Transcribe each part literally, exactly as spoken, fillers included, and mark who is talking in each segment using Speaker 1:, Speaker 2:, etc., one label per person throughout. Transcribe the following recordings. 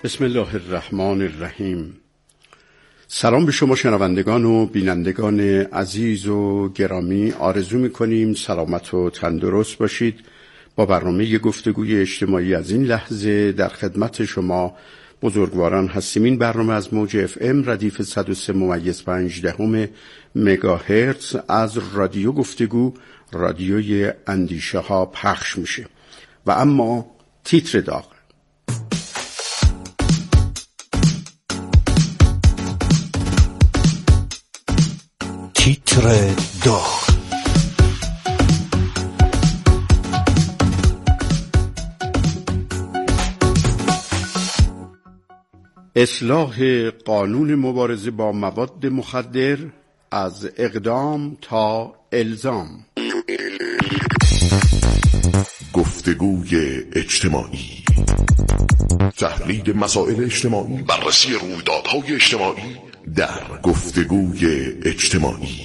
Speaker 1: بسم الله الرحمن الرحیم. سلام به شما شنوندگان و بینندگان عزیز و گرامی. آرزو می‌کنیم سلامت و تندرست باشید. با برنامه گفتگوی اجتماعی از این لحظه در خدمت شما بزرگواران هستیم. این برنامه از موج اف ام ردیف صد و سه ممیز پنج دهم مگاهرتز از رادیو گفتگو، رادیوی اندیشه ها پخش میشه. و اما تیتر داغ.
Speaker 2: تیتر داغ.
Speaker 1: اصلاح قانون مبارزه با مواد مخدر از اقدام تا الزام.
Speaker 3: گفتگوی اجتماعی، تحلیل مسائل اجتماعی، بررسی رویدادهای اجتماعی در گفتگوی اجتماعی.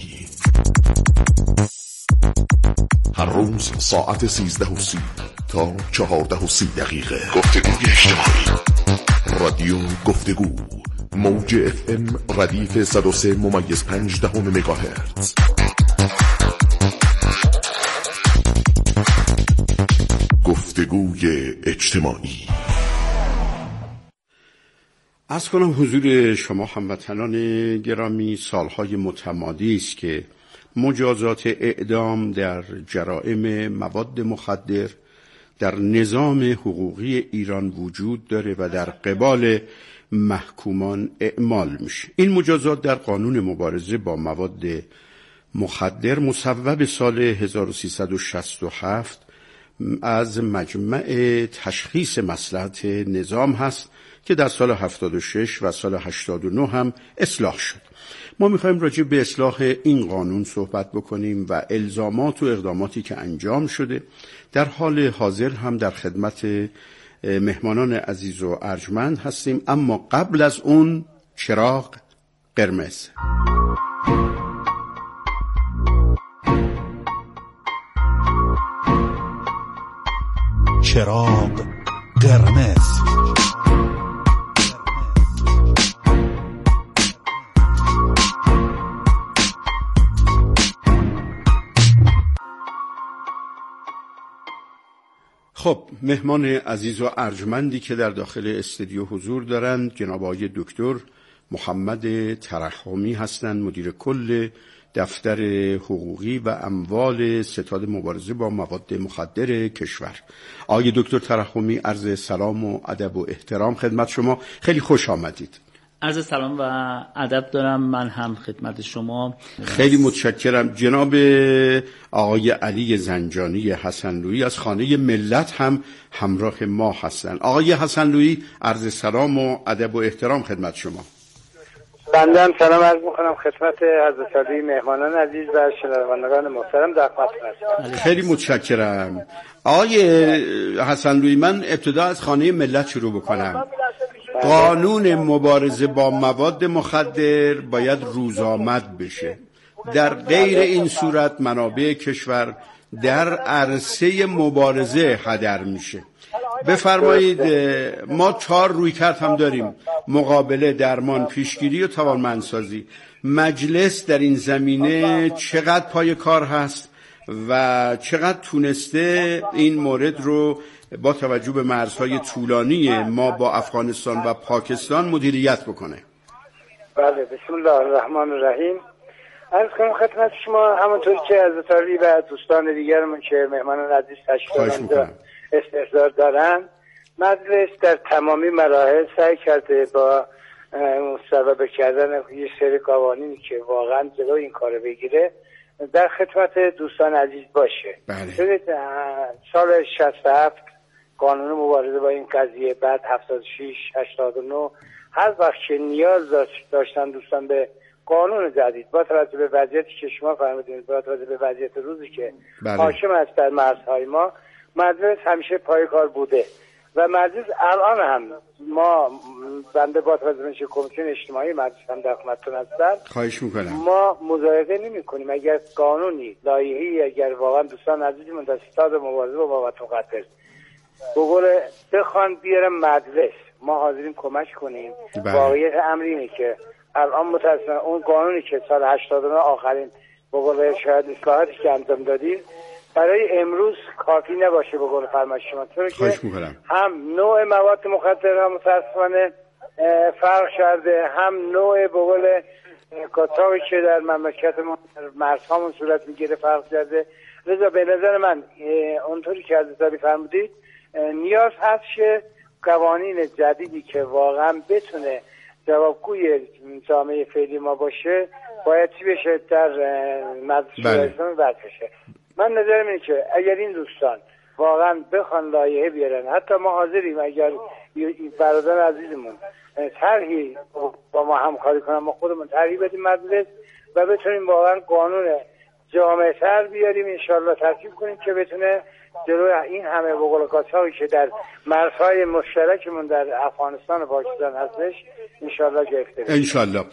Speaker 3: هر روز ساعت سیزده و سی تا چهارده و سی دقیقه. گفتگوی اجتماعی، رادیو گفتگو، موج اف ام ردیف صد و سه ممیز پنج دهم مگاهرتز. گفتگوی اجتماعی.
Speaker 1: عرض کنم حضور شما هموطنان گرامی، سالهای متمادی است که مجازات اعدام در جرائم مواد مخدر در نظام حقوقی ایران وجود داره و در قبال محکومان اعمال میشه. این مجازات در قانون مبارزه با مواد مخدر مصوب سال هزار و سیصد و شصت و هفت از مجمع تشخیص مصلحت نظام هست که در سال هفتاد و شش و سال هشتاد و نه هم اصلاح شد. ما میخوایم راجع به اصلاح این قانون صحبت بکنیم و الزامات و اقداماتی که انجام شده. در حال حاضر هم در خدمت مهمانان عزیز و ارجمند هستیم، اما قبل از اون چراغ قرمز.
Speaker 2: چراغ قرمز.
Speaker 1: خب، مهمان عزیز و ارجمندی که در داخل استودیو حضور دارند جناب آقای دکتر محمد ترحمی هستند، مدیر کل دفتر حقوقی و اموال ستاد مبارزه با مواد مخدر کشور. آقای دکتر ترحمی، عرض سلام و ادب و احترام خدمت شما. خیلی خوش آمدید.
Speaker 4: عرض سلام و ادب دارم من هم خدمت شما.
Speaker 1: خیلی متشکرم. جناب آقای علی زنجانی حسنلویی از خانه ملت هم همراه ما هستند. آقای حسنلویی، عرض سلام و ادب و احترام خدمت شما.
Speaker 5: بنده هم سلام عرض می‌کنم خدمت حضرت علی، مهمانان عزیز و شنوندگان محترم در خدمتتون هستم.
Speaker 1: خیلی متشکرم. آقای حسنلویی، من ابتدا از خانه ملت شروع بکنم. قانون مبارزه با مواد مخدر باید روزآمد بشه. در غیر این صورت منابع کشور در عرصه مبارزه هدر میشه. بفرمایید. ما چهار رویکرد هم داریم: مقابله، درمان، پیشگیری و توانمندسازی. مجلس در این زمینه چقدر پای کار هست و چقدر تونسته این مورد رو با توجه به مرزهای طولانی ما با افغانستان و پاکستان مدیریت بکنه؟
Speaker 5: بله، بسم الله الرحمن الرحیم. عرض کنم خدمت شما همونطور که از تاری و دوستان دیگرمون که مهمانان عزیز تشریف استحضار دارن، مجلس در تمامی مراحل سعی کرده با مصوبه کردن یه سری قوانینی که واقعا جلوی این کارو بگیره در خدمت دوستان عزیز باشه.
Speaker 1: بله.
Speaker 5: سال شصت و هفت قانون مبارزه با این قضیه، بعد هفتاد و شش، هشتاد و نه، هر وقت که نیاز داشتن دوستان به قانون جدید با توجه به وضعیتی که شما فرمودید، با توجه به وضعیت روزی که
Speaker 1: بله.
Speaker 5: حاکم است در مرزهای ما، مجلس همیشه پای کار بوده و مجلس الان هم ما بنده با توجه به کمیسیون اجتماعی مجلس هم در خدمتتون هستم.
Speaker 1: خواهش میکنم.
Speaker 5: ما مضایقه نمی کنیم اگر قانونی، لایحه‌ای اگر واقعا دوستان عزیزمون من در ستاد مبارزه با مواد مخدر به قول بخوان بیارم مجلس، ما حاضریم کمک کنیم.
Speaker 1: بله.
Speaker 5: واقعیت امر اینه که الان متأسفانه اون قانونی که سال هشتاد و نه آخرین به قول شاید اصلاحاتش که انجام دادیم برای امروز کافی نباشه به قول فرمایش شما، چون که هم نوع مواد مخدر هم متأسفانه فرق شده، هم نوع به قول کاتاوی که در مملکت ما مرزهامون صورت میگیره فرق شده. لذا به نظر من اونطوری که حضرت فرمودید نیاز هست که قوانین جدیدی که واقعا بتونه جوابگوی جامعه فعلی ما باشه باید چی بشه در مجلس اسلامی وضع بشه. من نظرم اینه که اگر این دوستان واقعا بخوان لایحه بیارن، حتی ما حاضریم اگر برادر عزیزمون طرحی با ما همکاری کنن ما خودمون طرحی بدیم مجلس و بتونیم واقعا قانون جامعه تر بیاریم انشالله ترتیب کنیم که بتونه جلوی این همه به قول قاچاقی که در مرزهای مشترکمون در افغانستان و پاکستان هستش انشالله گرفته بشه.
Speaker 1: انشالله.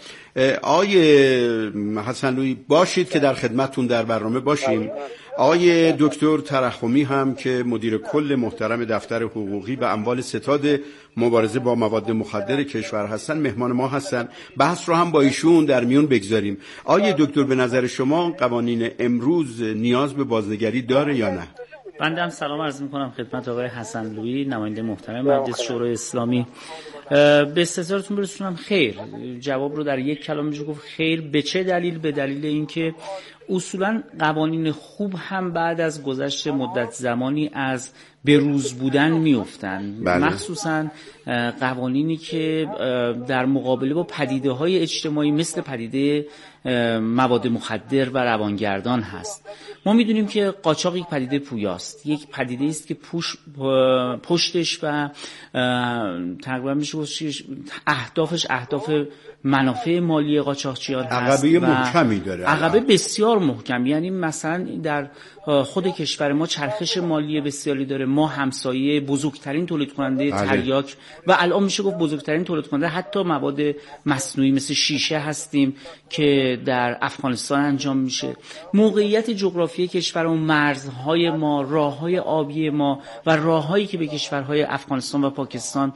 Speaker 1: آقای حسنلویی باشید که در خدمتتون در برنامه باشیم. آقای دکتر ترحمی هم که مدیر کل محترم دفتر حقوقی و اموال ستاد مبارزه با مواد مخدر کشور هستن مهمان ما هستن. بحث رو هم با ایشون در میون بگذاریم. آقای دکتر به نظر شما قوانین امروز نیاز به بازنگری داره یا نه؟
Speaker 4: بنده هم سلام عرض میکنم خدمت آقای حسنلویی نماینده محترم مجلس شورای اسلامی. به استفسارتون برسونم خیر. جواب رو در یک کلام میشه گفت خیر. به چه دلیل؟ به دلیل اینکه اصولا قوانین خوب هم بعد از گذشت مدت زمانی از به روز بودن میافتن.
Speaker 1: بله.
Speaker 4: مخصوصا قوانینی که در مقابله با پدیده های اجتماعی مثل پدیده مواد مخدر و روانگردان هست. ما میدونیم که قاچاق یک پدیده پویاست، یک پدیده است که پوش پشتش و تقریبا میشه گفت اهدافش اهداف منافع مالی قاچاقچیان هست.
Speaker 1: عقبه محکمی داره.
Speaker 4: عقبه بسیار محکم، یعنی مثلا در خود کشور ما چرخش مالی بسیاری داره. ما همسایه بزرگترین تولید کننده تریاک و الان میشه گفت بزرگترین تولید کننده حتی مواد مصنوعی مثل شیشه هستیم که در افغانستان انجام میشه. موقعیت جغرافیایی کشور و مرزهای ما، راههای آبی ما و راههایی که به کشورهای افغانستان و پاکستان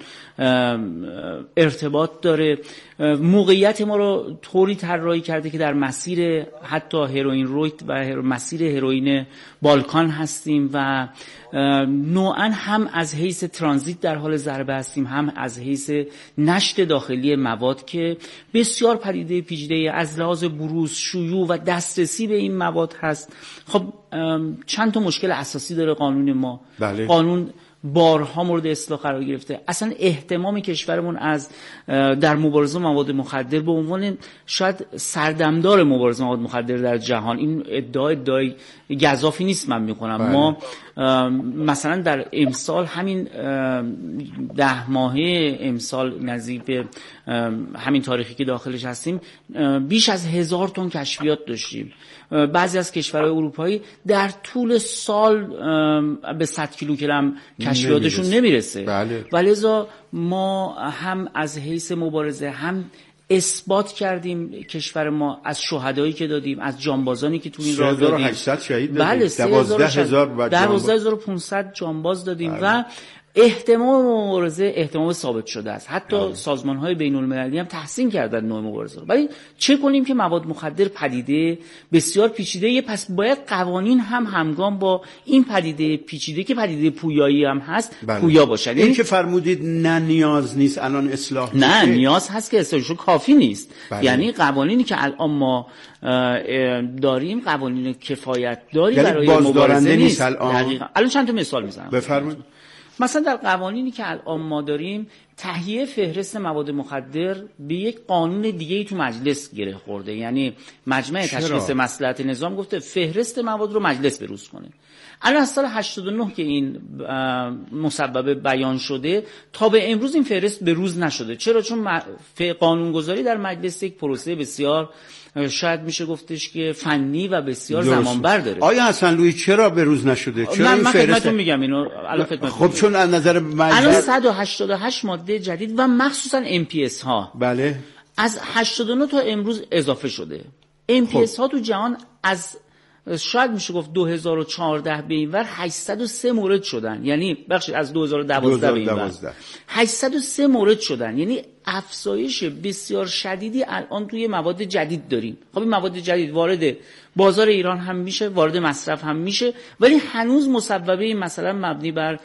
Speaker 4: ارتباط داره موقعیت ما رو طوری طراحی کرده که در مسیر حتی هروئین رویت و مسیر هروئین بالکان هستیم و نوعا هم از حیث ترانزیت در حال ضربه هستیم، هم از حیث نشت داخلی مواد که بسیار پدیده پیچیده از لحاظ بروز، شیوع و دسترسی به این مواد هست. خب چند تا مشکل اساسی داره قانون ما.
Speaker 1: بله.
Speaker 4: قانون بارها مورد اصلاح قرار گرفته. اصلا اهتمام کشورمون از در مبارزه مواد مخدر به عنوان شاید سردمدار مبارزه مواد مخدر در جهان، این ادعا ادعای گزافی نیست من میکنم.
Speaker 1: بله.
Speaker 4: ما مثلا در امسال همین ده ماهه امسال نزدیک به همین تاریخی که داخلش هستیم بیش از هزار تن کشفیات داشتیم. بعضی از کشورهای اروپایی در طول سال به صد کیلوگرم کشفیاتشون نمیرسه.
Speaker 1: بله.
Speaker 4: ولذا ما هم از حیث مبارزه هم اثبات کردیم کشور ما از شهدایی که دادیم، از جانبازانی که تو این راه دادیم.
Speaker 1: سه هزار و هشتصد شهید دادیم.
Speaker 4: بله،
Speaker 1: دوازده هزار
Speaker 4: دوازده هزار و پانصد جانباز دادیم. بله. و احتمام مبارزه احتمام ثابت شده است. حتی بله. سازمان‌های بین‌المللی هم تحسین کردن نوع مبارزه رو. ولی چه کنیم که مواد مخدر پدیده بسیار پیچیده، پس باید قوانین هم همگام با این پدیده پیچیده که پدیده پویایی هم هست بله. پویا باشد.
Speaker 1: این که فرمودید نه نیاز نیست الان اصلاح میشه.
Speaker 4: نه نیاز هست که اصلاحش کافی نیست. بله. یعنی قوانینی که الان ما داریم قوانین کفایت داری
Speaker 1: یعنی
Speaker 4: برای مبارزه نیست.
Speaker 1: الان
Speaker 4: الان چند تا مثال میزنم.
Speaker 1: بفرمایید.
Speaker 4: مثلا در قوانینی که الان ما داریم تهیه فهرست مواد مخدر به یک قانون دیگه ای تو مجلس گره خورده. یعنی مجمع تشخیص مصلحت نظام گفته فهرست مواد رو مجلس بروز کنه. الان از سال هشتاد و نه که این مسبب بیان شده تا به امروز این فهرست به روز نشده. چرا؟ چون قانونگذاری در مجلس یک پروسه بسیار شاید میشه گفتش که فنی و بسیار زمانبر داره.
Speaker 1: آیا حسنلویی چرا به روز نشده؟ چرا
Speaker 4: من
Speaker 1: این
Speaker 4: فهرست
Speaker 1: خدمتتون
Speaker 4: میگم اینو الان خدمتتون.
Speaker 1: خب میگم. چون از نظر مجلس
Speaker 4: الان صد و هشتاد و هشت ماده جدید و مخصوصا ام پی اس ها
Speaker 1: بله
Speaker 4: از هشتاد و نه تا امروز اضافه شده. ام پی اس ها تو جهان از شاید میشه گفت دو هزار و چهارده به این ور هشتصد و سه مورد شدن، یعنی بخشید از دو هزار و دوازده به این ور هشتصد و سه مورد شدن، یعنی افزایش بسیار شدیدی الان توی مواد جدید داریم. خب این مواد جدید وارد بازار ایران هم میشه، وارد مصرف هم میشه، ولی هنوز مسببه مثلا مبنی بر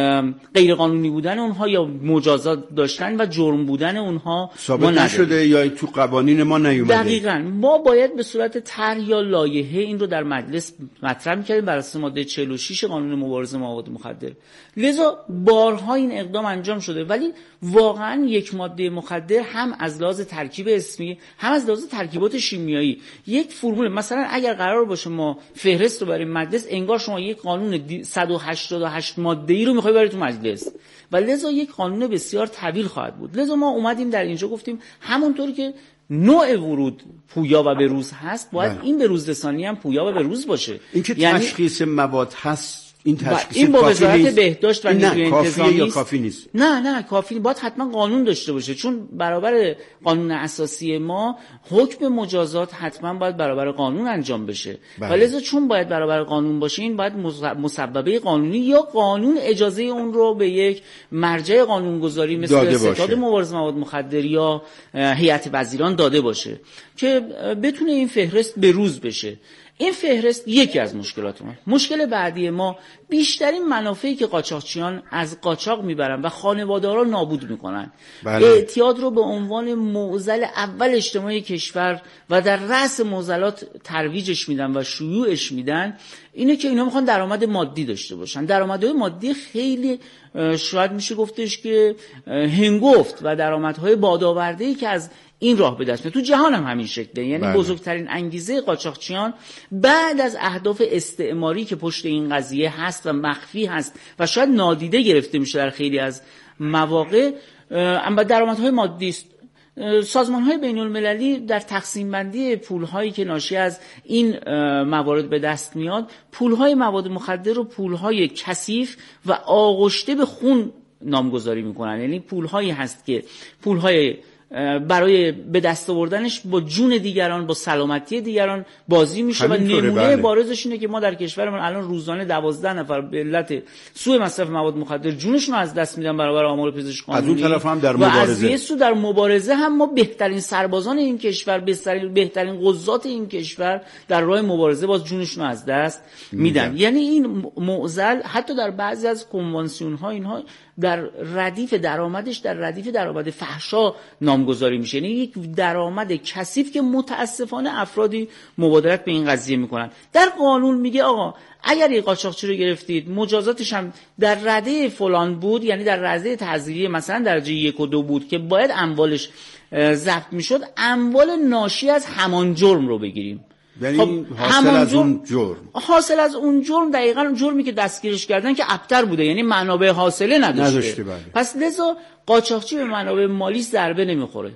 Speaker 4: غیر قانونی بودن اونها یا مجازات داشتن و جرم بودن اونها
Speaker 1: ثابت نشده یا تو قوانین ما نیومده.
Speaker 4: دقیقاً ما باید به صورت طرح یا لایحه این رو در مجلس مطرح می‌کردیم بر اساس ماده چهل و شش قانون مبارزه با مواد مخدر. لذا بارها این اقدام انجام شده، ولی واقعاً یک ماده مخدر هم از لحاظ ترکیب اسمی هم از لحاظ ترکیبات شیمیایی یک فرمول، مثلا اگر قرار باشه ما فهرست رو برای مجلس، انگار شما یک قانون صد و هشتاد و هشت ماده‌ای رو می‌خوای بری تو مجلس و لذا یک قانون بسیار طویل خواهد بود. لذا ما اومدیم در اینجا گفتیم همونطوری که نوع ورود پویا و بروز هست، باید بله. این بروزرسانی هم پویا و بروز باشه.
Speaker 1: اینکه یعنی تشخیص مواد هست، این تشخیص
Speaker 4: این با وزارت بهداشت و نیروی انتظامی
Speaker 1: یا کافی نیست.
Speaker 4: نه نه کافی، باید حتما قانون داشته باشه، چون برابر قانون اساسی ما حکم مجازات حتما باید برابر قانون انجام بشه. ولذا چون باید برابر قانون باشه، این باید مسببه قانونی یا قانون اجازه اون رو به یک مرجع قانونگذاری مثل ستاد مبارزه مواد مخدر یا هیئت وزیران داده باشه که بتونه این فهرست بروز بشه. این فهرست یکی از مشکلات ما. مشکل بعدی ما بیشترین منافعی که قاچاقچیان از قاچاق میبرن و خانواده‌ها رو نابود میکنن. بله. اعتیاد رو به عنوان معضل اول اجتماعی کشور و در رأس معضلات ترویجش میدن و شیوعش میدن، اینه که اینا میخوان درآمد مادی داشته باشن. درآمدهای مادی خیلی شاید میشه گفتش که هنگفت و درآمدهای بادآورده‌ای که از این راه به دست میاد. تو جهان هم همین شکله. یعنی بله. بزرگترین انگیزه قاچاقچیان بعد از اهداف استعماری که پشت این قضیه هست و مخفی هست و شاید نادیده گرفته میشه در خیلی از مواقع، اما درآمدهای مادی است. سازمان‌های بین‌المللی در تقسیم بندی پول‌هایی که ناشی از این موارد به دست میاد، پول‌های مواد مخدر رو پول‌های کثیف و آغشته به خون نامگذاری میکنن. یعنی پول‌هایی هست که پول‌های برای به دست آوردنش با جون دیگران، با سلامتی دیگران بازی میشه و نمونه بله. بارزش اینه که ما در کشورمون الان روزانه دوازده نفر به علت سوء مصرف مواد مخدر جونشون رو از دست میدن برابر آمار پزشکی قانونی.
Speaker 1: از اون طرف هم در
Speaker 4: مبارزه و از یه سو در مبارزه هم ما بهترین سربازان این کشور، بهترین بهترین قضات این کشور در راه مبارزه باز جونشون رو از دست میدن. میدن. یعنی این معضل حتی در بعضی از کنوانسیون ها اینها در ردیف درآمدش در ردیف درآمد فحشا نامگذاری میشه. یعنی یک درآمد کثیف که متاسفانه افرادی مبادرت به این قضیه میکنن. در قانون میگه آقا اگر یک قاچاقچی رو گرفتید مجازاتش هم در رده فلان بود، یعنی در رده تعزیری مثلا درجه یک و دو بود که باید اموالش ضبط میشد، اموال ناشی از همان جرم رو بگیریم.
Speaker 1: یعنی خب حاصل از اون جرم
Speaker 4: حاصل از اون جرم دقیقاً جرمی که دستگیرش کردن که ابتر بوده، یعنی منابع حاصله نداشته, نداشته بله. پس لذا قاچاقچی به منابع مالی ضربه نمیخوره.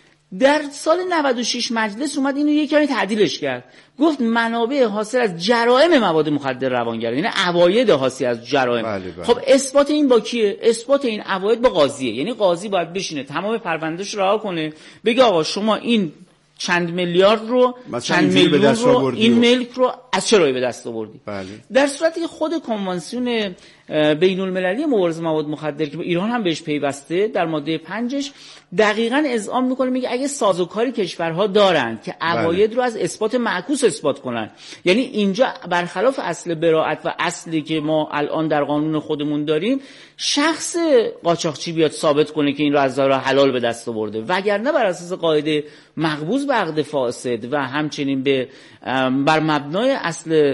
Speaker 4: در سال نود و شش مجلس اومد اینو یک کمی تعدیلش کرد، گفت منابع حاصل از جرائم مواد مخدر روانگران، یعنی عواید حاصل از جرائم. بله بله. خب اثبات این با کیه؟ اثبات این عواید با قاضیه. یعنی قاضی باید بشینه تمام پروندهش رها کنه، بگه آقا شما این چند میلیارد رو چند میلیون رو این ملک رو از چه راهی به دست آوردی؟ بله. در صورتی که خود کنوانسیون بین المللی مبارزه مواد مخدر که ایران هم بهش پیوسته در ماده پنجش دقیقاً اذعان میکنه، میگه اگه سازوکاری کشورها دارن که عواید بله. رو از اثبات معکوس اثبات کنن، یعنی اینجا برخلاف اصل براءت و اصلی که ما الان در قانون خودمون داریم، شخص قاچاقچی بیاد ثابت کنه که این رو از راه حلال به دست آورده، وگرنه بر اساس قاعده مقبوض به عقد فاسد و همچنین به بر مبنای اصل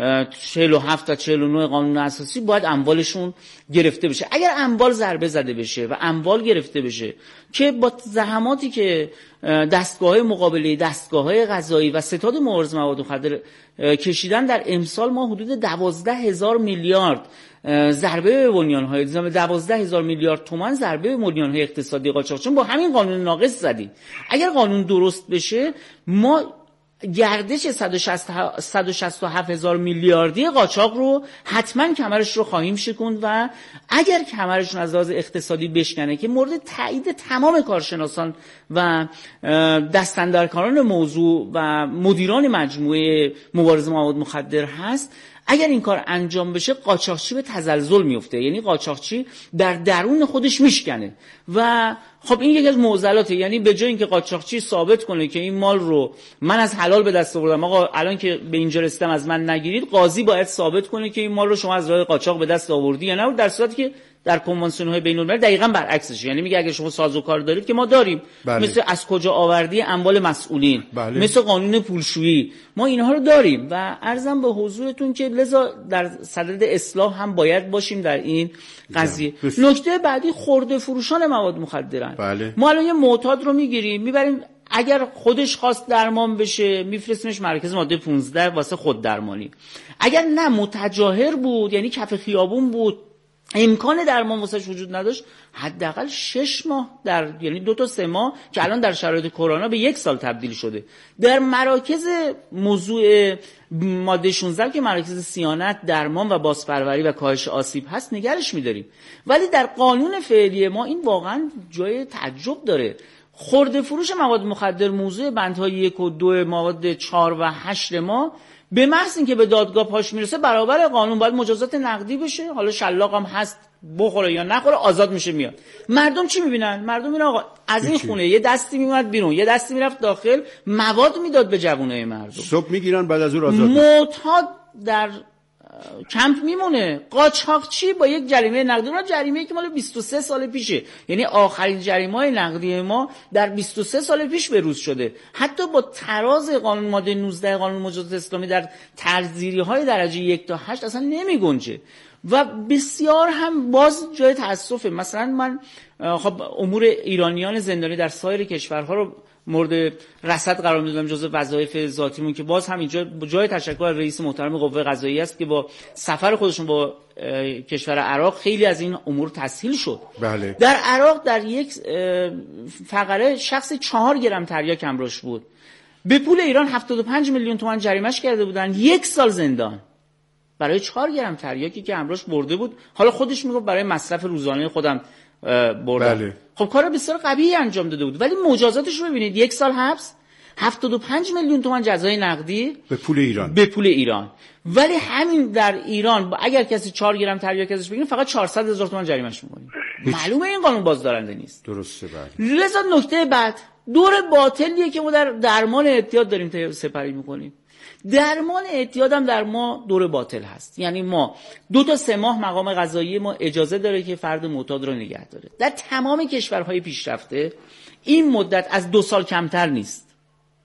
Speaker 4: چهل و هفت تا چهل و نه قانون اساسی باید اموالشون گرفته بشه. اگر اموال ضربه زده بشه و اموال گرفته بشه که با زحماتی که دستگاه‌های مقابله، دستگاه‌های قضایی و ستاد مبارزه مواد مخدر کشیدن، در امسال ما حدود دوازده هزار میلیارد ضربه به بنیان‌های نظام، دوازده هزار میلیارد تومان ضربه به بنیان‌های اقتصادی قاچاقچیان با همین قانون ناقص زدیم. اگر قانون درست بشه ما گردش صد و شصت و هفت هزار میلیاردی قاچاق رو حتما کمرش رو خواهیم شکوند و اگر کمرشون از لحاظ اقتصادی بشکنه که مورد تایید تمام کارشناسان و دستاندرکاران موضوع و مدیران مجموعه مبارزه با مواد مخدر هست، اگر این کار انجام بشه قاچاقچی به تزلزل میفته، یعنی قاچاقچی در درون خودش میشکنه و خب این یکی از معضلاته. یعنی به جای اینکه قاچاقچی ثابت کنه که این مال رو من از حلال به دست آوردم، آقا الان که به اینجا رسیدم از من نگیرید، قاضی باید ثابت کنه که این مال رو شما از راه قاچاق به دست آوردی یا نه، در صورتی که در کنوانسیون‌های بین‌المللی دقیقاً برعکسشه. یعنی میگه اگه شما سازوکار دارید که ما داریم، بله. مثل از کجا آوردی اموال مسئولین، بله. مثل قانون پولشویی، ما اینها رو داریم و عرضم به حضورتون که لذا در صدد اصلاح هم باید باشیم در این قضیه. نکته بعدی خرده فروشان مواد مخدرن. بله. ما الان یه معتاد رو میگیریم میبریم، اگر خودش خواست درمان بشه میفرستیمش مرکز ماده پانزده واسه خود درمانی. اگر نه متجاهر بود، یعنی کف خیابون بود، امکان درمان واسش وجود نداشت، حداقل شش ماه در یعنی دو تا سه ماه که الان در شرایط کرونا به یک سال تبدیل شده، در مراکز موضوع ماده شانزده که مراکز صیانت، درمان و بازپروری و کاهش آسیب هست نگرش می‌داریم. ولی در قانون فعلی ما این واقعا جای تعجب داره. خرده فروش مواد مخدر موضوع بندهای یک و دو مواد چهار و هشت ما به محض اینکه به دادگاه پاش میرسه برابر قانون باید مجازات نقدی بشه، حالا شلاق هم هست بخوره یا نخوره آزاد میشه میاد. مردم چی میبینن؟ مردم میبینن آقا از این خونه یه دستی میومد بیرون، یه دستی میرفت داخل، مواد میداد به جوونای مردم، صبح
Speaker 1: میگیرن بعد از اون آزاد.
Speaker 4: معتاد در کمپ میمونه. قاچاقچی با یک جریمه نقدی، اون جریمه‌ای که مال بیست و سه سال پیشه، یعنی آخرین جریمه‌های نقدی ما در بیست و سه سال پیش بروز شده. حتی با تراز قانون ماده نوزده قانون مجازات اسلامی در ترزیری‌های درجه یک تا هشت اصلا نمی‌گنجه و بسیار هم باز جای تأسفه. مثلا من خب امور ایرانیان زندانی در سایر کشورها رو مورد رصد قرار میدادم جزء وظایف ذاتیمون که باز هم اینجا جای تشکر از رئیس محترم قوه قضاییه است که با سفر خودشون با کشور عراق خیلی از این امور تسهیل شد.
Speaker 1: بله.
Speaker 4: در عراق در یک فقره شخصی چهار گرم تریاک همراهش بود، به پول ایران هفتاد و پنج میلیون تومان جریمه‌اش کرده بودن، یک سال زندان برای چهار گرم تریاکی که همراهش برده بود. حالا خودش میگه برای مصرف روزانه خودم بردم. بله. خب کار بسیار قبیحی انجام داده بود، ولی مجازاتش رو ببینید، یک سال حبس، هفتاد و پنج میلیون تومان جزای نقدی
Speaker 1: به پول ایران
Speaker 4: به پول ایران. ولی همین در ایران اگر کسی چهار گرم تریاک ازش بگیریم فقط چهارصد هزار تومان جریمه‌اش می‌کنیم. معلومه این قانون بازدارنده نیست.
Speaker 1: درسته. بله.
Speaker 4: لذا نکته بعد دور باطلیه که ما در درمان اعتیاد داریم سپری می‌کنیم. درمان اعتیاد هم در ما دور باطل هست، یعنی ما دو تا سه ماه مقام قضایی ما اجازه داره که فرد معتاد رو نگه داره. در تمام کشورهای پیشرفته این مدت از دو سال کمتر نیست.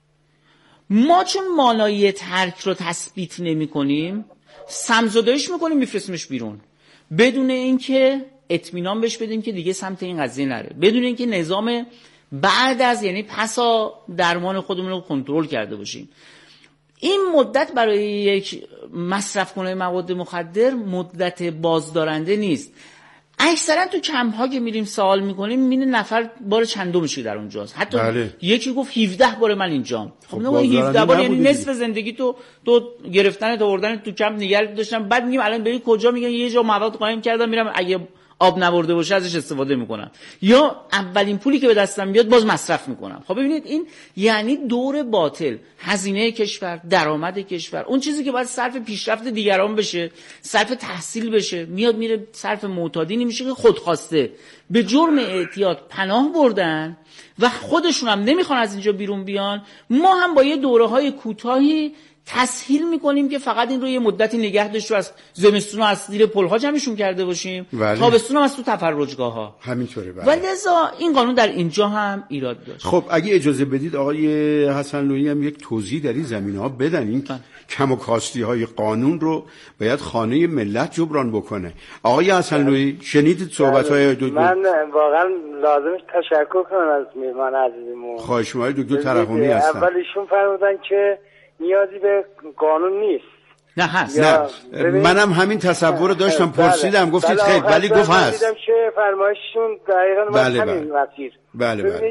Speaker 4: ما چون مانعی ترک رو تثبیت نمی کنیم، سمزدایش میکنیم میفرستیمش بیرون بدون اینکه اطمینان بهش بدیم که دیگه سمت این قضیه نره، بدون اینکه نظام بعد از یعنی پسا درمان خودمون رو کنترل کرده باشیم. این مدت برای یک مصرف کننده مواد مخدر مدت بازدارنده نیست. اکثرا تو کمپ ها که میریم سوال میکنیم میبینه نفر بار چندمشه در اونجاست. حتی بله. یکی گفت هفده بار من اینجام. خب نه هفده بار یعنی نصف زندگی تو تو گرفتن تا آوردن تو کمپ نگرد داشتم. بعد میگیم الان بری کجا؟ میگن یه جا مواد قایم کردم میرم اگه آب نبرده باشه ازش استفاده میکنم، یا اولین پولی که به دستم میاد باز مصرف میکنم. خب ببینید این یعنی دور باطل، هزینه کشور، درآمد کشور، اون چیزی که باید صرف پیشرفت دیگران بشه، صرف تحصیل بشه، میاد میره صرف معتادینی میشه که خودخواسته به جرم اعتیاد پناه بردن و خودشون هم نمیخوان از اینجا بیرون بیان. ما هم با یه دوره‌های کوتاهی تسهیل میکنیم که فقط این رو یه مدتی نگه داشت و از زمستون از زیر پل‌ها جمعشون کرده باشیم، تابستون هم از تو تفرجگاه ها.
Speaker 1: همینطوره.
Speaker 4: و لذا این قانون در اینجا هم ایراد داشت.
Speaker 1: خب اگه اجازه بدید آقای حسن لویی هم یک توضیح در این زمینه‌ها بدن. این کم و کاستی های قانون رو باید خانه ملت جبران بکنه. آقای حسن لویی شنیدید صحبت‌های دکتر؟
Speaker 5: من واقعا لازمش تشکر کنم از میهمان عزیزمون.
Speaker 1: خواهش می‌کنم دکتر ترحمی هستن.
Speaker 5: اول ایشون فرمودن که نیازی به قانون نیست.
Speaker 4: نه هست.
Speaker 1: نه منم همین تصور رو داشتم، پرسیدم گفتید خیر، ولی گفت هست.
Speaker 5: دیدم که فرمایششون دقیقاً
Speaker 1: بله
Speaker 5: همین مسیر.
Speaker 1: بله بله.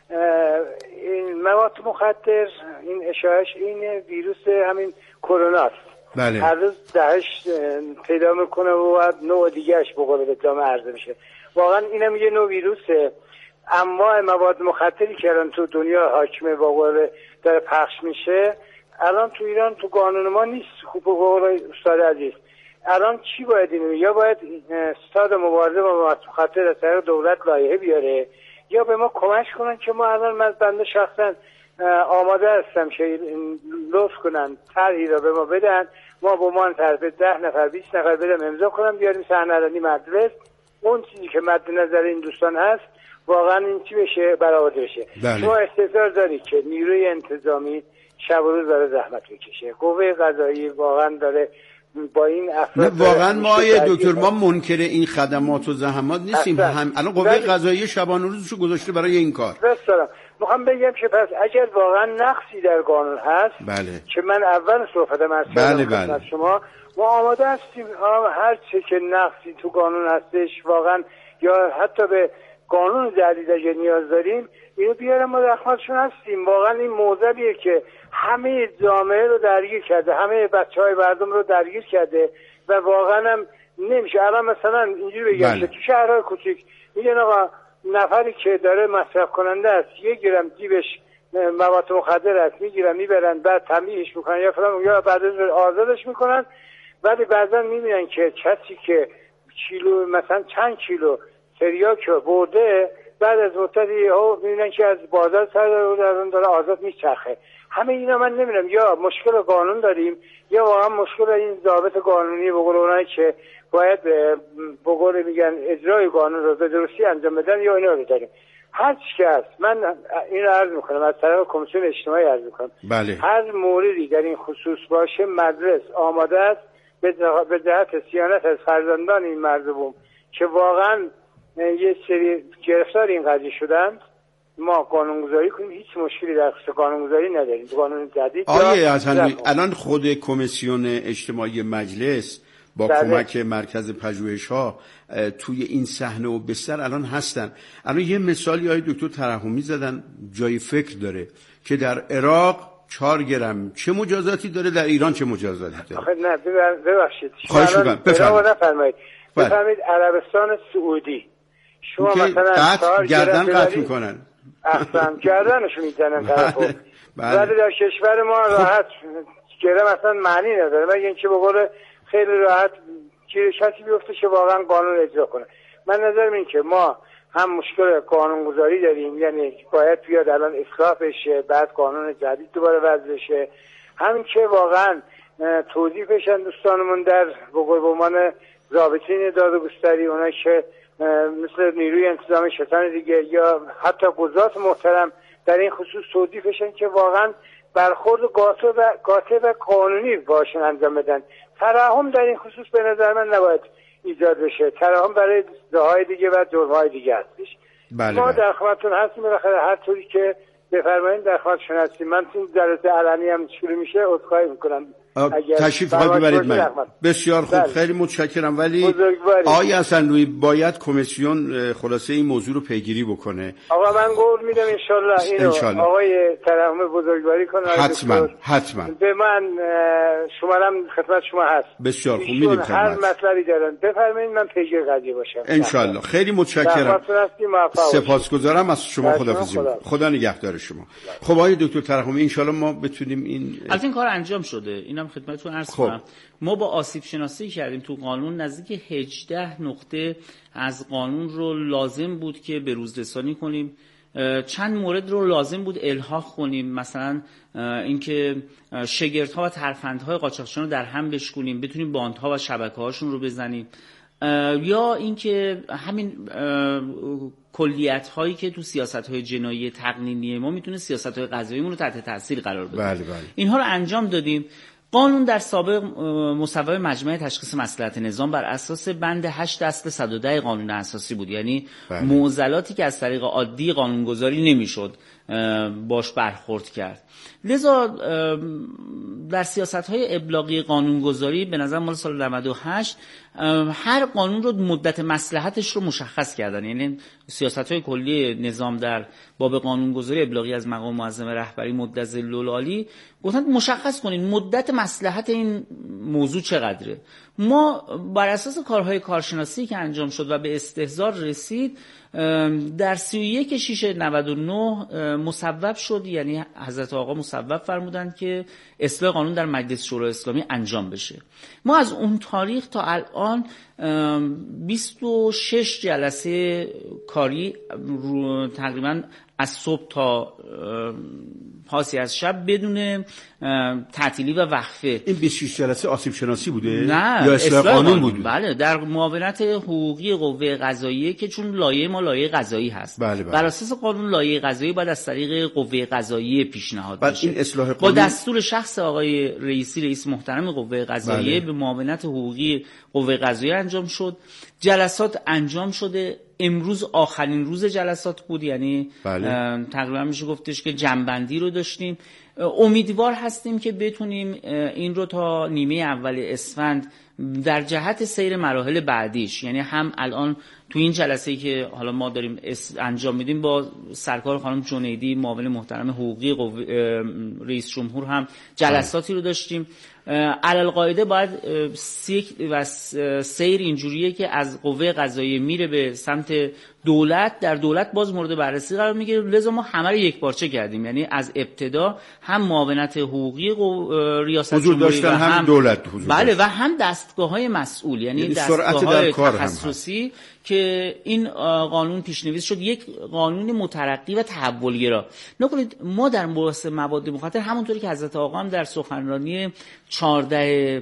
Speaker 5: این مواد مخدر، این اشاعش این ویروس همین کرونا است.
Speaker 1: بله.
Speaker 5: هر روز دهش پیدا میکنه و نوع دیگهش به قول جامعه عرضه میشه. واقعا اینم یه نوع ویروسه. انواع مواد مخدری که الان تو دنیا حاکمه با قول داره پخش میشه، الان تو ایران تو قانون ما نیست. خوب به قول استاد عزیز، الان چی باید اینو؟ یا باید استاد مبارزه با مواد مخدر از طریق دولت لایحه بیاره، یا به ما کمک کنن که ما الان من بنده شخصا آماده هستم که لطف کنن طرحی را به ما بدن، ما با ما طرف ده نفر بیست نفر بدم امضا کنم بیاریم صحنه علنی مجلس، اون چیزی که مد نظر این دوستان هست واقعا این چی بشه برآورده بشه.
Speaker 1: بله.
Speaker 5: شما استظهار دارید که نیروی انتظامی شب و روز داره زحمت بکشه، قوه قضایی واقعا داره با این افراد.
Speaker 1: نه واقعا ما یه دکتر ما منکر این خدمات و زحمات نیستیم. هم الان قوه قضایی شبانه روزشو گذاشته برای این کار.
Speaker 5: بسیار میخوام بگم که پس اگر واقعا نقصی در قانون هست،
Speaker 1: بله.
Speaker 5: که من اول صحبتم از
Speaker 1: بله بله.
Speaker 5: شما ما آماده هستیم هر چه که نقصی تو قانون هستش واقعا، یا حتی به قانون جدید اگه نیاز داریم اینو بیارم ما در خدمتشون هستیم. واقعا این موضوعیه که همه جامعه رو درگیر کرده، همه بچهای مردم رو درگیر کرده و واقعا هم نمیشه. الان مثلا اینجوری بگم
Speaker 1: بله.
Speaker 5: که تو شهرهای کوچیک میگن آقا نفری که داره مصرف کننده است یک گرم جیبش مواد مخدر است میگیرن میبرن بعد تمیزش میکنن یا فلان، یا بعد از آزادش میکنن، ولی بعضا میبینن که کسی که کیلو مثلا چند کیلو تریاک برده بعد از مدتی ها میبینن که از بازار سر داره, داره آزاد میچرخه. همه اینا من نمیدونم یا مشکل قانون داریم یا واقعا مشکل این ضابط قانونی به قول اونایی که باید به قول میگن اجرای قانون رو به درستی انجام بدن یا اینا رو داریم. هر چی که هست من این رو عرض میکنم از طرف کمیسیون اجتماعی عرض میکنم.
Speaker 1: بله.
Speaker 5: هر موردی در این خصوص باشه مجلس آماده است به جهت صیانت از فرزندان این مردم که واقعا یه سری گرفتار این قضیه شدن ما قانونگذاری کنیم. هیچ مشکلی در خصوص قانونگذاری نداریم. قانون جدید
Speaker 1: آیه اصلا الان خود کمیسیون اجتماعی مجلس با
Speaker 5: بله.
Speaker 1: کمک مرکز پژوهش‌ها توی این صحنه و بستر الان هستن. الان یه مثالی آیه دکتر ترحمی زدن جای فکر داره که در عراق چهار گرم چه مجازاتی داره، در ایران چه مجازاتی داره.
Speaker 5: آخه نه ببخشید
Speaker 1: خواهش می‌کنم بفرمایید.
Speaker 5: بفرمایید عربستان سعودی شما مثلا
Speaker 1: قطع گردن قطع میکنن
Speaker 5: اصلا گردنشو میزنن طرفو، ولی در کشور ما راحت گرم اصلا معنی نداره، مگه اینکه به قول خیلی راحت کسی بیفته که واقعا قانون اجرا کنه. من نظرم این که ما هم مشکل قانونگذاری داریم، یعنی باید بیاد الان اصلاح بشه بعد قانون جدید دوباره وضع بشه، همین که واقعا توضیح بشن دوستانمون در به قول به عنوان ضابطین دادگستری، اونایی که مثل نیروی انتظامی شتان دیگه یا حتی قضات محترم در این خصوص توضیح بشن که واقعا برخورد قاطع و قاطع و قانونی باشن انجام بدن. ترحم در این خصوص به نظر من نباید ایجاد بشه. ترحم برای جاهای دیگه و جرم‌های دیگه هستش.
Speaker 1: بله
Speaker 5: ما
Speaker 1: بله.
Speaker 5: در خدمتتون هستیم بالاخره هر طوری که بفرمایید در خدمتتون هستیم. من تو جلسه علنی هم شروع میشه عذرخواهی میکنم.
Speaker 1: تشریف خواهد ببرید من. بسیار خوب بله. خیلی متشکرم، ولی آقای حسن‌رویی باید کمیسیون خلاصه این موضوع رو پیگیری بکنه.
Speaker 5: آقا من قول میدم ان شاءالله اینو آقای ترحم بزرگواری کنه.
Speaker 1: حتما حتما
Speaker 5: به من شمارم خدمت شما هست.
Speaker 1: بسیار خوب میدیم خدمت.
Speaker 5: هر مطلبی دارن بفرمایید من پیگیر قضیه باشم
Speaker 1: ان شاءالله. خیلی متشکرم. سپاسگزارم از شما. خداحافظی. خدا نگهدار شما. خب آقای دکتر ترحمی ان شاءالله ما بتونیم این
Speaker 4: از این کار انجام شده. اینم خدمتتون عرض کنم. ما با آسیب شناسی کردیم تو قانون نزدیک هجده نقطه از قانون رو لازم بود که به روز رسانی کنیم. چند مورد رو لازم بود الحاق کنیم، مثلا اینکه شگردها و ترفندهای قاچاقچیان رو در هم بشکونیم، بتونیم باندها و شبکه‌هاشون رو بزنیم، یا اینکه همین کلیت هایی که تو سیاست های جنایی تقنینی ما میتونه سیاست های قضاییمون رو تحت تاثیر قرار بده.
Speaker 1: بله بله.
Speaker 4: اینها رو انجام دادیم. قانون در سابق مصوب مجمع تشخیص مصلحت نظام بر اساس بند هشت اصل صد و ده قانون اساسی بود، یعنی بله. معضلاتی که از طریق عادی قانونگذاری نمیشد باش برخورد کرد. لذا در سیاست‌های ابلاغی قانونگذاری به نظر مال سال نود و هشت هر قانون رو مدت مصلحتش رو مشخص کردن. یعنی سیاست‌های کلی نظام در باب قانونگذاری ابلاغی از مقام معظم رهبری مد ظل العالی گفتن مشخص کنین مدت مصلحت این موضوع چقدره. ما بر اساس کارهای کارشناسی که انجام شد و به استحضار رسید در سی و یک شش نود و نه مصوب شد، یعنی حضرت آقا مصوب فرمودند که اصلاح قانون در مجلس شورای اسلامی انجام بشه. ما از اون تاریخ تا الان بیست و شش جلسه کاری تقریبا از صبح تا پاسی از شب بدون تعطیلی و وقفه.
Speaker 1: این بیست و شش جلسه آسیب شناسی بوده
Speaker 4: نه
Speaker 1: یا اصلاح قانون بوده؟
Speaker 4: بله، در معاونت حقوقی قوه قضاییه که چون لایحه ما لایحه قضایی هست.
Speaker 1: بله بله.
Speaker 4: بر اساس قانون لایحه قضایی بعد از طریق قوه قضاییه پیشنهاد بشه.
Speaker 1: این اصلاح قانون
Speaker 4: با دستور شخص آقای رئیسی رئیس محترم قوه قضاییه به معاونت حقوقی قوه قضاییه انجام شد. جلسات انجام شده. امروز آخرین روز جلسات بود، یعنی بله. تقریبا میشه گفتش که جنبندی رو داشتیم. امیدوار هستیم که بتونیم این رو تا نیمه اول اسفند در جهت سیر مراحل بعدیش، یعنی هم الان تو این جلسه‌ای که حالا ما داریم انجام میدیم با سرکار خانم جنیدی معاون محترم حقوقی رئیس جمهور هم جلساتی رو داشتیم. علل قاعده باید سیک و سیر اینجوریه که از قوه قضاییه میره به سمت دولت، در دولت باز مورد بررسی قرار میگیره. لذا ما همه رو یک پارچه کردیم، یعنی از ابتدا هم معاونت حقوقی ریاست جمهوری و هم,
Speaker 1: هم دولت حضور
Speaker 4: بله داشت. و هم دستگاه‌های مسئول، یعنی, یعنی دستگاه‌های تخصصی که این قانون پیشنویس شد، یک قانون مترقی و تحولگرا. نکنید ما در مباحث مواد مخدر همونطوری که حضرت آقا هم در سخنرانی چهارده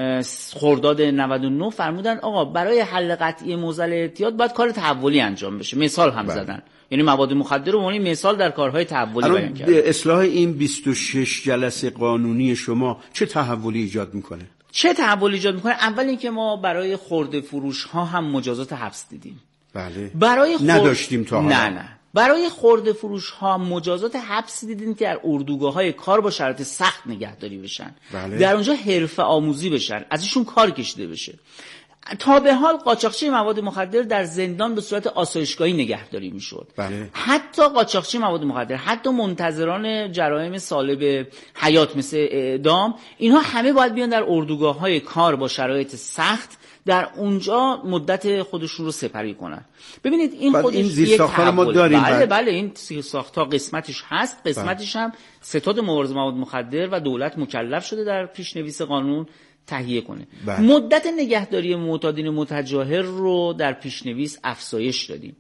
Speaker 4: خرداد نود و نه فرمودن آقا برای حل قطعی معضل اعتیاد باید کار تحولی انجام بشه. مثال هم بله. زدن، یعنی مواد مخدر رو معنی مثال در کارهای تحولی بیان کردن.
Speaker 1: اصلاح این بیست و شش جلسه قانونی شما چه تحولی ایجاد میکنه؟
Speaker 4: چه تحولی ایجاد میکنه؟ اول اینکه ما برای خرده فروش ها هم مجازات حبس دیدیم.
Speaker 1: بله.
Speaker 4: برای خور...
Speaker 1: نداشتیم تا حالا.
Speaker 4: نه نه. برای خرده فروش ها مجازات حبس دیدیم که در اردوگاه های کار با شرایط سخت نگهداری بشن.
Speaker 1: بله.
Speaker 4: در اونجا حرفه آموزی بشن، ازشون کار کشیده بشه. تا به حال قاچاقچی مواد مخدر در زندان به صورت آسایشگاهی نگهداری میشد.
Speaker 1: بله.
Speaker 4: حتی قاچاقچی مواد مخدر، حتی منتظران جرایم سالب حیات مثل اعدام، اینها همه باید بیان در اردوگاه‌های کار با شرایط سخت در اونجا مدت خودشون رو سپری کنن. ببینید این خودش
Speaker 1: این زیر ساختار ما داریم.
Speaker 4: بله بله این زیر ساختار قسمتش هست، قسمتش هم ستاد مبارزه مواد مخدر و دولت مکلف شده در پیشنویس قانون تهیه کنه.
Speaker 1: بله.
Speaker 4: مدت نگهداری معتادین متجاهر رو در پیشنویس افزایش دادیم.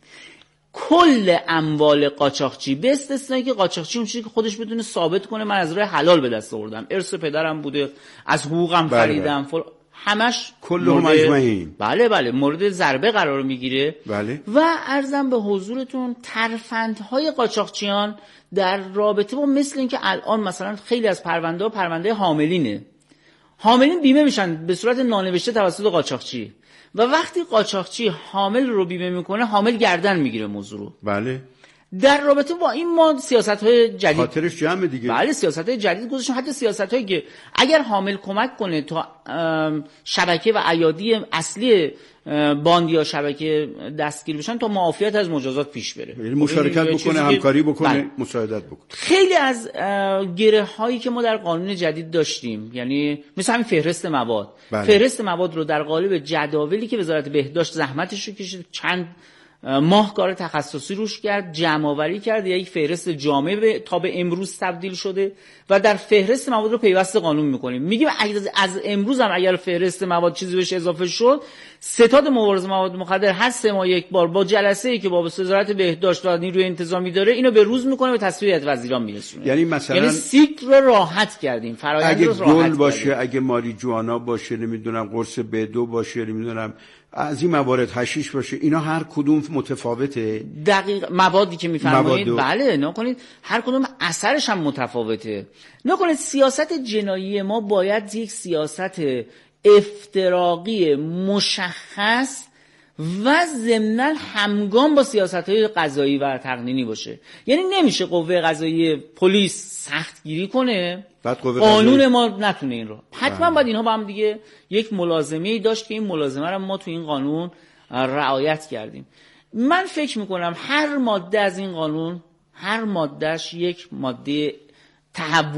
Speaker 4: کل اموال قاچاقچی به استثنایی که قاچاقچی اون چیزی که خودش بتونه ثابت کنه من از راه حلال به دست آوردم، ارث پدرم بوده، از حقوقم
Speaker 1: بله
Speaker 4: خریدم، فل... همش
Speaker 1: کل مجمعین
Speaker 4: بله بله مورد ضربه قرار میگیره.
Speaker 1: بله.
Speaker 4: و عرضم به حضورتون ترفندهای قاچاقچیان در رابطه با مثل این که الان مثلا خیلی از پرونده ها پرونده حاملینه، حاملین بیمه میشن به صورت نانوشته توسط قاچاقچی و وقتی قاچاقچی حامل رو بیمه میکنه حامل گردن میگیره موضوع رو.
Speaker 1: بله.
Speaker 4: در رابطه با این ما سیاست‌های جدید
Speaker 1: خاطرش جمع دیگه.
Speaker 4: بله سیاست‌های جدید گذاشتیم، حتی سیاست‌هایی که اگر حامل کمک کنه تا شبکه و ایادی اصلی باند یا شبکه دستگیر بشن تا معافیت از مجازات پیش بره،
Speaker 1: یعنی مشارکت بکنه، همکاری بکنه، بله. مساعدت بکنه.
Speaker 4: خیلی از گره هایی که ما در قانون جدید داشتیم، یعنی مثل همین فهرست مواد، بله. فهرست مواد رو در قالب جداولی که وزارت بهداشت زحمتش رو کشید چند ماه کار تخصصی روش کرد، جمع آوری کرد، یک فهرست جامع تا به امروز تبدیل شده و در فهرست مواد رو پیوست قانون میکنیم. میگیم از امروز هم اگر فهرست مواد چیزی بهش اضافه شد، ستاد مبارزه مواد مخدر هر سه ماه یک بار با جلسه‌ای که با وزارت بهداشت و نیروی انتظامی داره اینو به روز میکنه و تصویب هیئت وزیران میرسونه.
Speaker 1: یعنی مثلا
Speaker 4: یعنی سیکل رو راحت کردیم، فرآیند رو راحت
Speaker 1: اگه گل باشه کردیم. اگه ماریجوانا باشه، نمیدونم قرص بدو باشه، نمیدونم از این موارد حشیش باشه، اینا هر کدوم متفاوته.
Speaker 4: دقیق موادی که میفرمایید بله نکنید هر کدوم اثرش هم متفاوته. نکنید سیاست جنایی ما باید یک سیاست افتراقی مشخص و ضمناً همگام با سیاست‌های قضایی و تقنینی باشه. یعنی نمیشه قوه قضایی پلیس سختگیری کنه
Speaker 1: بعد قوه
Speaker 4: قانون
Speaker 1: قضایی...
Speaker 4: ما نتونه این رو. حتما باید اینها با هم دیگه یک ملازمه‌ای داشت که این ملازمه رو ما تو این قانون رعایت کردیم. من فکر میکنم هر ماده از این قانون، هر مادهش یک ماده تحول